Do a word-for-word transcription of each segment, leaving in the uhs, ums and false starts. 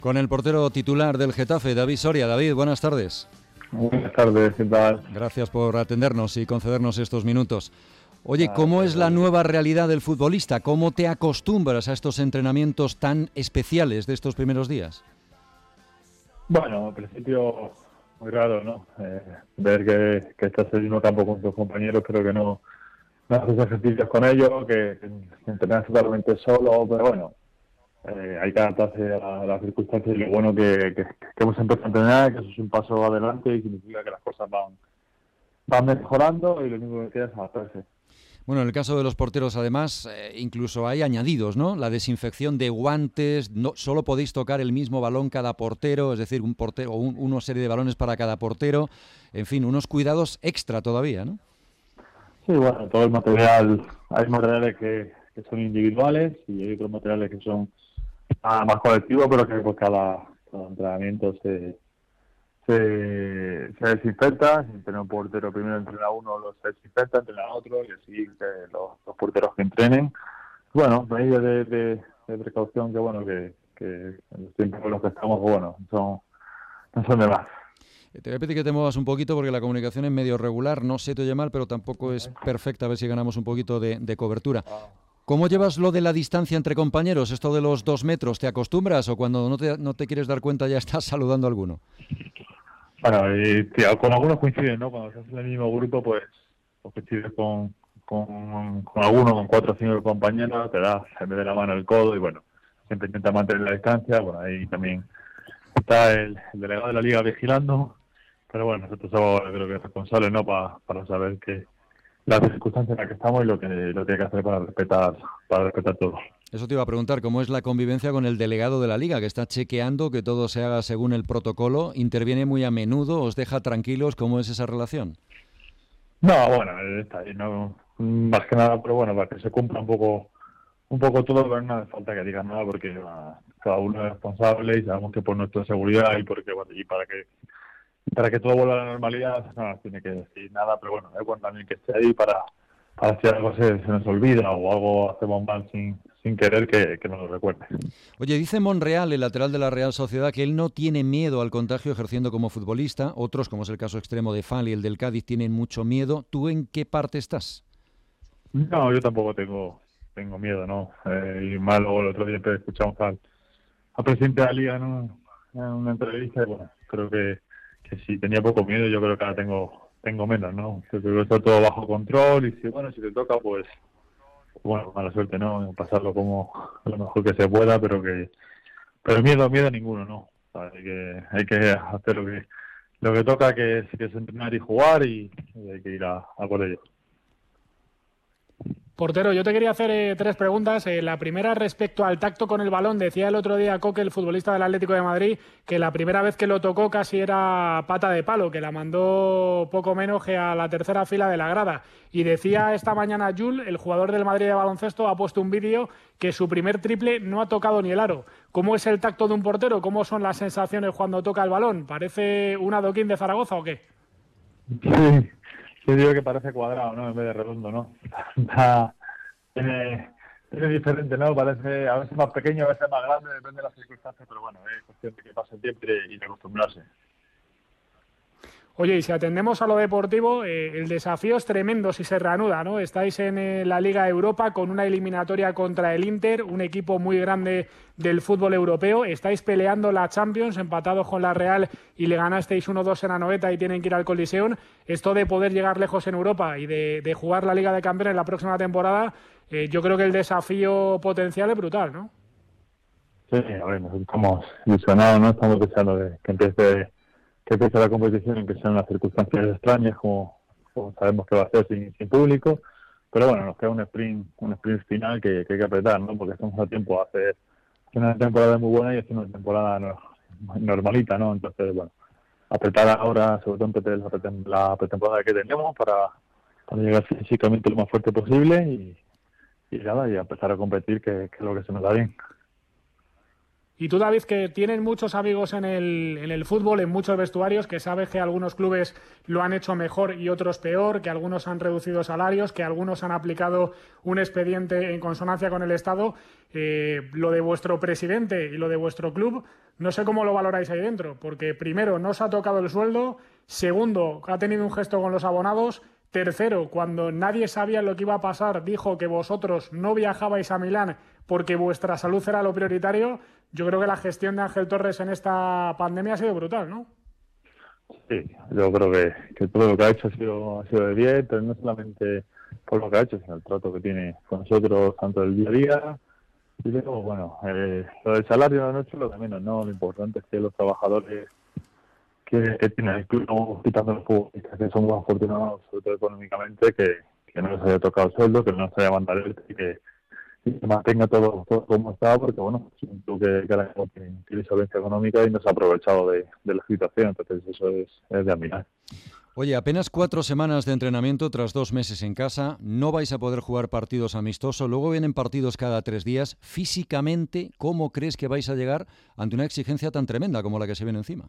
Con el portero titular del Getafe, David Soria. David, buenas tardes. Buenas tardes, ¿qué tal? Gracias por atendernos y concedernos estos minutos. Oye, ¿cómo es la nueva realidad del futbolista? ¿Cómo te acostumbras a estos entrenamientos tan especiales de estos primeros días? Bueno, al principio muy raro, ¿no? Eh, ver que, que estás en el mismo campo con tus compañeros, pero que no, no haces ejercicios con ellos, que, que entrenas totalmente solo, pero bueno, eh, hay que adaptarse a, la, a las circunstancias y lo bueno que, que, que hemos empezado a entrenar, que eso es un paso adelante y significa que las cosas van, van mejorando y lo único que queda es adaptarse. Bueno, en el caso de los porteros, además, eh, incluso hay añadidos, ¿no? La desinfección de guantes, no solo podéis tocar el mismo balón cada portero, es decir, un portero o un, una serie de balones para cada portero. En fin, unos cuidados extra todavía, ¿no? Sí, bueno, todo el material, hay materiales que, que son individuales y hay otros materiales que son ah, más colectivos, pero que por cada, cada entrenamiento se... Se, se desinfecta, si entrena un portero primero entrena uno, los desinfecta, entrena otro y así que los, los porteros que entrenen. Bueno, medidas de, de, de precaución que bueno que, que en los tiempos en los que estamos, bueno, son, no son de más. Te voy a pedir que te muevas un poquito porque la comunicación es medio regular, no se te oye mal, pero tampoco es perfecta, a ver si ganamos un poquito de, de cobertura. ¿Cómo llevas lo de la distancia entre compañeros, esto de los dos metros? ¿Te acostumbras o cuando no te, no te quieres dar cuenta ya estás saludando a alguno? Bueno, y, tío, con algunos coinciden, ¿no? Cuando estás en el mismo grupo, pues coincides con, con, con alguno, con cuatro o cinco compañeros, te das en vez de la mano el codo y bueno, siempre intenta mantener la distancia. Bueno, ahí también está el, el delegado de la liga vigilando, pero bueno, nosotros somos, creo que responsables, ¿no? Pa, para saber que las circunstancias en las que estamos y lo que, lo que hay que hacer para respetar, para respetar todo. Eso te iba a preguntar, ¿cómo es la convivencia con el delegado de la Liga, que está chequeando que todo se haga según el protocolo? ¿Interviene muy a menudo? ¿Os deja tranquilos? ¿Cómo es esa relación? No, bueno, está ahí, no, más que nada, pero bueno, para que se cumpla un poco un poco todo, pero no hace falta que digan nada porque uh, cada uno es responsable y sabemos que por nuestra seguridad y porque bueno, y para que para que todo vuelva a la normalidad no nos tiene que decir nada, pero bueno, es bueno también que esté ahí para, para si algo se, se nos olvida o algo hacemos mal sin sin querer que, que nos lo recuerde. Oye, dice Monreal, el lateral de la Real Sociedad, que él no tiene miedo al contagio ejerciendo como futbolista. Otros, como es el caso extremo de Fali y el del Cádiz, tienen mucho miedo. ¿Tú en qué parte estás? No, yo tampoco tengo tengo miedo, ¿no? Eh, y más luego el otro día escuchamos al, al presidente de la Liga, ¿no? En una entrevista y bueno, creo que, que si tenía poco miedo, yo creo que ahora tengo tengo menos, ¿no? Yo creo que está todo bajo control y si bueno, si te toca, pues bueno, mala suerte, ¿no? Pasarlo como lo mejor que se pueda, pero que pero miedo, miedo ninguno, ¿no? O sea, hay que hay que hacer lo que lo que toca, que es, que es entrenar y jugar y, y hay que ir a, a por ello. Portero, yo te quería hacer eh, tres preguntas. Eh, la primera respecto al tacto con el balón. Decía el otro día Coque, el futbolista del Atlético de Madrid, que la primera vez que lo tocó casi era pata de palo, que la mandó poco menos que a la tercera fila de la grada. Y decía esta mañana Jul, el jugador del Madrid de baloncesto, ha puesto un vídeo que su primer triple no ha tocado ni el aro. ¿Cómo es el tacto de un portero? ¿Cómo son las sensaciones cuando toca el balón? ¿Parece un adoquín de Zaragoza o qué? Sí. Yo digo que parece cuadrado, ¿no? En vez de redondo, ¿no? Está, tiene, tiene diferente, ¿no? Parece a veces más pequeño, a veces más grande, depende de las circunstancias, pero bueno, es cuestión de que pase el tiempo y de acostumbrarse. Oye, y si atendemos a lo deportivo, eh, el desafío es tremendo si se reanuda, ¿no? Estáis en eh, la Liga Europa con una eliminatoria contra el Inter, un equipo muy grande del fútbol europeo. Estáis peleando la Champions, empatados con la Real y le ganasteis uno dos en Anoeta y tienen que ir al Coliseum. Esto de poder llegar lejos en Europa y de, de jugar la Liga de Campeones la próxima temporada, eh, yo creo que el desafío potencial es brutal, ¿no? Sí, a ver, nosotros estamos ilusionados, ¿no? Estamos deseando que, que empiece que empiece la competición, aunque sean las circunstancias extrañas, como, como sabemos que va a ser sin, sin público, pero bueno, nos queda un sprint un sprint final que, que hay que apretar, ¿no? Porque estamos a tiempo de hacer una temporada muy buena y hacer una temporada no, normalita, ¿no? Entonces, bueno, apretar ahora, sobre todo en la pretemporada que tenemos para, para llegar físicamente lo más fuerte posible y, y nada, y empezar a competir, que, que es lo que se nos da bien. Y tú, David, que tienes muchos amigos en el, en el fútbol, en muchos vestuarios, que sabes que algunos clubes lo han hecho mejor y otros peor, que algunos han reducido salarios, que algunos han aplicado un expediente en consonancia con el Estado, eh, lo de vuestro presidente y lo de vuestro club, no sé cómo lo valoráis ahí dentro, porque primero, no os ha tocado el sueldo, segundo, ha tenido un gesto con los abonados, tercero, cuando nadie sabía lo que iba a pasar, dijo que vosotros no viajabais a Milán porque vuestra salud era lo prioritario. Yo creo que la gestión de Ángel Torres en esta pandemia ha sido brutal, ¿no? Sí, yo creo que, que todo lo que ha hecho ha sido, ha sido de bien, pero no solamente por lo que ha hecho, sino el trato que tiene con nosotros, tanto el día a día. Y luego, bueno, eh, lo del salario no es lo de menos, ¿no? Lo importante es que los trabajadores que, que tienen el club, quitando los futbolistas, que son muy afortunados, sobre todo económicamente, que, que no les haya tocado el sueldo, que no se haya mandado el y que y se mantenga todo, todo como está, porque bueno, es un club que, que ahora mismo tiene, tiene solvencia económica y no se ha aprovechado de, de la situación, entonces eso es, es de admirar. Oye, apenas cuatro semanas de entrenamiento tras dos meses en casa, no vais a poder jugar partidos amistosos, luego vienen partidos cada tres días. Físicamente, ¿cómo crees que vais a llegar ante una exigencia tan tremenda como la que se viene encima?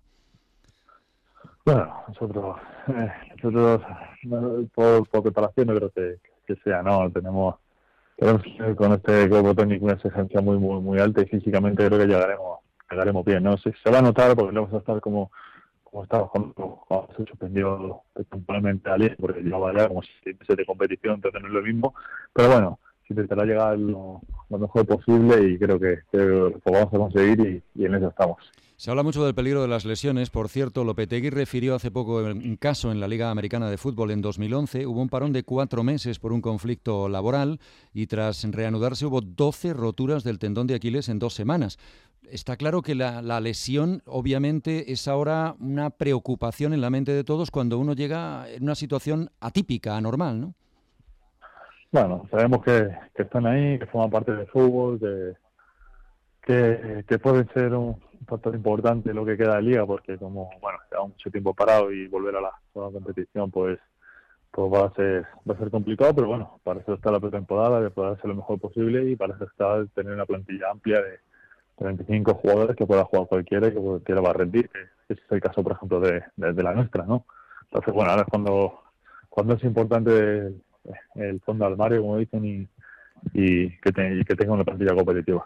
Bueno, nosotros, eh, nosotros por, por preparación no creo que, que sea, ¿no? Tenemos, tenemos con este cuerpo técnico una exigencia muy, muy, muy alta y físicamente creo que llegaremos, llegaremos bien, ¿no? Se, se va a notar porque no vamos a estar como como estaba cuando, cuando se suspendió temporalmente a Liga, porque llevaba ya como seis meses de competición, entonces no es lo mismo, pero bueno, se intentará llegar lo, lo mejor posible y creo que, que lo vamos a conseguir y, y en eso estamos. Se habla mucho del peligro de las lesiones. Por cierto, Lopetegui refirió hace poco un caso en la Liga Americana de Fútbol en dos mil once. Hubo un parón de cuatro meses por un conflicto laboral y tras reanudarse hubo doce roturas del tendón de Aquiles en dos semanas. Está claro que la, la lesión obviamente es ahora una preocupación en la mente de todos cuando uno llega en una situación atípica, anormal, ¿no? Bueno, sabemos que, que están ahí, que forman parte del fútbol, que, que, que pueden ser un factor importante lo que queda de Liga, porque como bueno lleva mucho tiempo parado y volver a la, a la competición pues pues va a ser va a ser complicado, pero bueno, para eso está la pretemporada, de poder hacer lo mejor posible y para eso está tener una plantilla amplia de veinticinco jugadores que pueda jugar cualquiera y que cualquiera va a rendir, que es el caso por ejemplo de, de, de la nuestra, ¿no? Entonces bueno, ahora es cuando cuando es importante el, el fondo al armario, como dicen, y, y que, te, y que tenga una plantilla competitiva.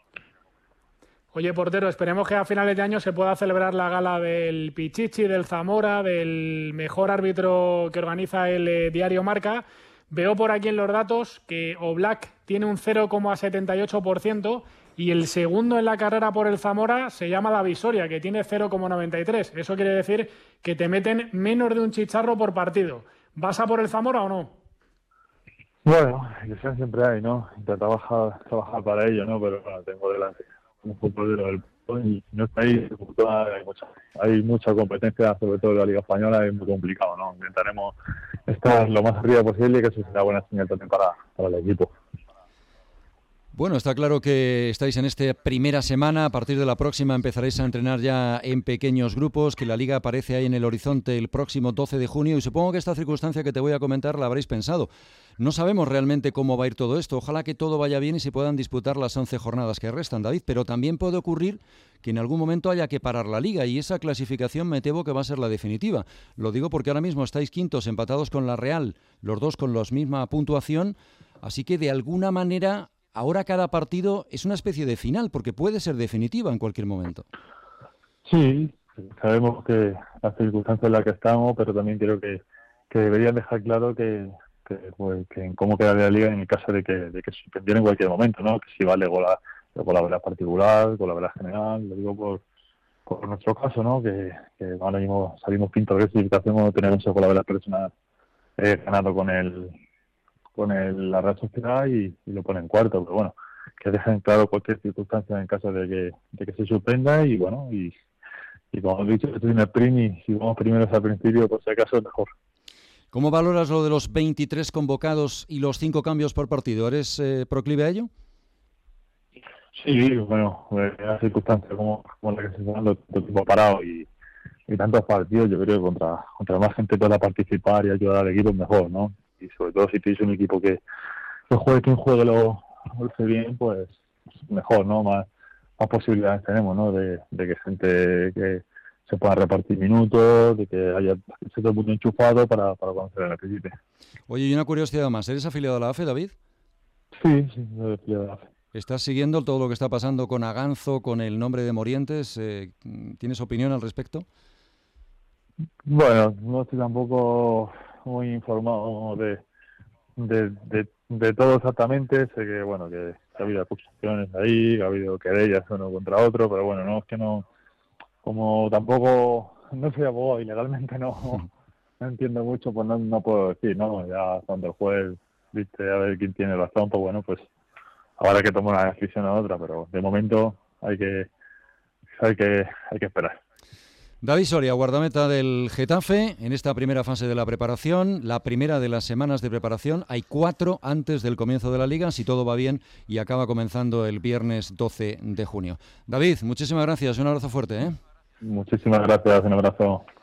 Oye, portero, esperemos que a finales de año se pueda celebrar la gala del Pichichi, del Zamora, del mejor árbitro que organiza el eh, diario Marca. Veo por aquí en los datos que Oblak tiene un cero coma setenta y ocho por ciento y el segundo en la carrera por el Zamora se llama David Soria, que tiene cero coma noventa y tres. Eso quiere decir que te meten menos de un chicharro por partido. ¿Vas a por el Zamora o no? Bueno, ilusión siempre hay, ¿no? Intentar trabajar, trabajar para ello, ¿no? Pero bueno, tengo delante un futbolero del pueblo y no está ahí, hay mucha, hay mucha competencia, sobre todo en la Liga Española, es muy complicado, ¿no? Intentaremos estar lo más arriba posible y que eso será buena señal también para, para el equipo. Bueno, está claro que estáis en esta primera semana. A partir de la próxima empezaréis a entrenar ya en pequeños grupos, que la Liga aparece ahí en el horizonte el próximo doce de junio y supongo que esta circunstancia que te voy a comentar la habréis pensado. No sabemos realmente cómo va a ir todo esto. Ojalá que todo vaya bien y se puedan disputar las once jornadas que restan, David, pero también puede ocurrir que en algún momento haya que parar la Liga y esa clasificación me temo que va a ser la definitiva. Lo digo porque ahora mismo estáis quintos empatados con la Real, los dos con la misma puntuación, así que de alguna manera ahora cada partido es una especie de final, porque puede ser definitiva en cualquier momento. Sí, sabemos que las circunstancias en las que estamos, pero también creo que, que deberían dejar claro que, que, pues, que en cómo quedaría la Liga en el caso de que, de que se suspendiera en cualquier momento, ¿no? Que si vale con la, con la verdad particular, con la verdad general, lo digo por, por nuestro caso, ¿no? Que, que ahora mismo salimos quinto de clasificación cuando tenemos eso con la verdad personal eh, ganado con el con el, la Real Sociedad y, y lo ponen cuarto, pero bueno, que dejen claro cualquier circunstancia en caso de que, de que se suspenda y bueno, y, y como he dicho, estoy en el sprint y si vamos primeros al principio, por si acaso es mejor. ¿Cómo valoras lo de los veintitrés convocados y los cinco cambios por partido? ¿Eres eh, proclive a ello? Sí, bueno, las circunstancias como, como la que se está dando, todo tiempo parado y, y tantos partidos, yo creo que contra, contra más gente pueda participar y ayudar al equipo mejor, ¿no? Y sobre todo si tienes un equipo que, que juegue quien juegue lo, lo hace bien, pues mejor, ¿no? Más más posibilidades tenemos, ¿no? De, de que gente que se pueda repartir minutos, de que haya esté todo el mundo enchufado para, para cuando se le necesite. Oye, y una curiosidad más, ¿eres afiliado a la A F E, David? Sí, sí, soy afiliado a la A F E. ¿Estás siguiendo todo lo que está pasando con Aganzo, con el nombre de Morientes? Eh, ¿Tienes opinión al respecto? Bueno, no estoy tampoco muy informado de, de, de, de todo exactamente. Sé que, bueno, que ha habido acusaciones ahí, que ha habido querellas uno contra otro, pero bueno, no es que no, como tampoco, no soy abogado y legalmente no, no entiendo mucho, pues no, no puedo decir, ¿no? Ya cuando el juez viste a ver quién tiene razón, pues bueno, pues habrá que tomar una decisión a otra, pero de momento hay que, hay que, hay que esperar. David Soria, guardameta del Getafe, en esta primera fase de la preparación, la primera de las semanas de preparación. Hay cuatro antes del comienzo de la Liga, si todo va bien, y acaba comenzando el viernes doce de junio. David, muchísimas gracias, un abrazo fuerte, ¿eh? Muchísimas gracias, un abrazo.